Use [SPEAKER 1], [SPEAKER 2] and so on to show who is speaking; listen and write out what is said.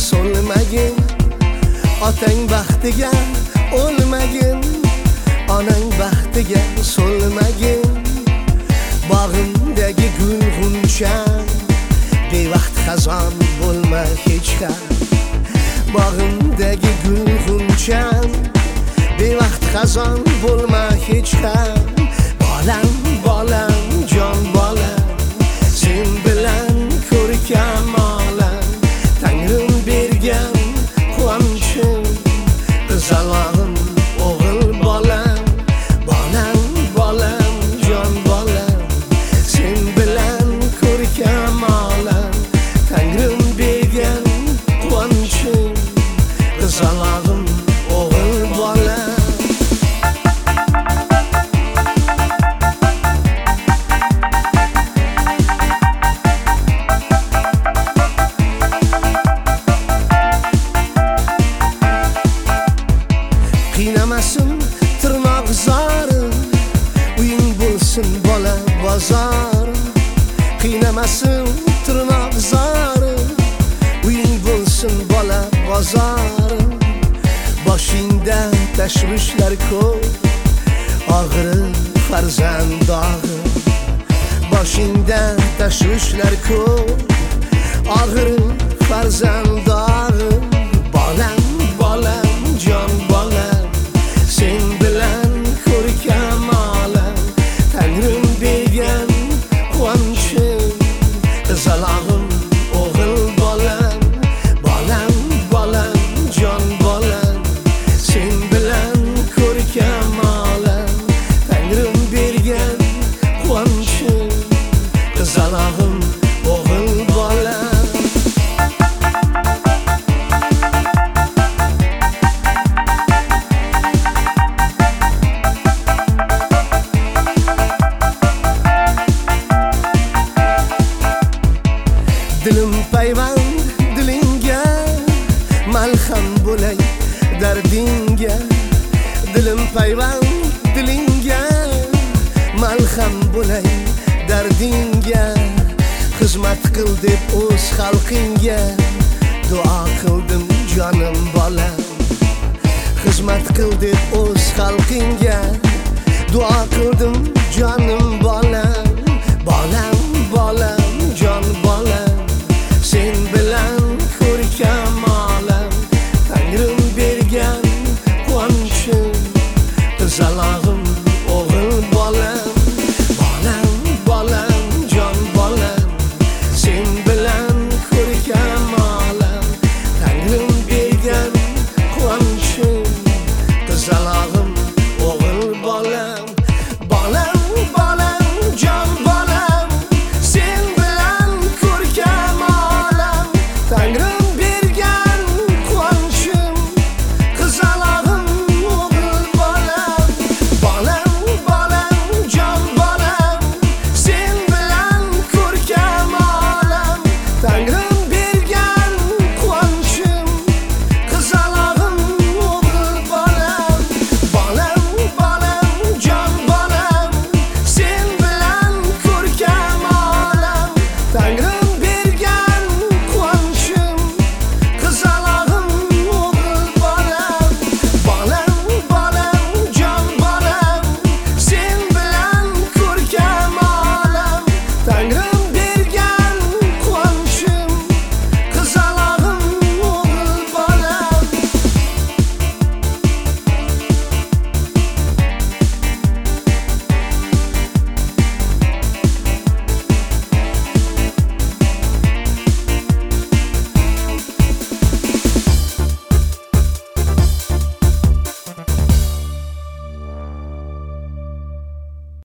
[SPEAKER 1] so'lmagin, otang baxtiga o'lmagin, onang baxtiga so'lmagin. Bog'imdagi gul g'unchan bevaqt xazon bo'lma hech ham. Bog'imdagi gul g'unchan bevaqt xazon bo'lma hech ham. Bolam, bolam, jon bolam, sen bilan ko'rkam olam, Tangrim bergan quvonchim, qizalog'im o'g'il bolam. Bolam, bolam, jon bolam, sen bilan ko'rkam olam, Tangrim bergan quvonchim, qizalog'im o'g'il bolam. Qiynamasin tirnoq zori, uying bo'lsin bola bozor. Qiynamasin tirnoq zori, uying bo'lsin bola bozor. Boshingda tashvishlar ko'p, og'iri farzand og'ir. Boshingda tashvishlar ko'p, og'iri farzand og'ir. Bolam, bolam, jon bolam, sen bilan ko'rkam olam, Tangrim bergan quvonchim, qizalog'im o'g'il bolam. Bolam, bolam, jon bolam, sen bilan ko'rkam olam, Tangrim bergan quvonchim, qizalog'im o'g'il bolam. Dilim payvand dilingga, malham bo'lay dardingga. Dilim payvand dilingga, malham bo'lay dardingga. Xizmat qil deb o'z xalqingga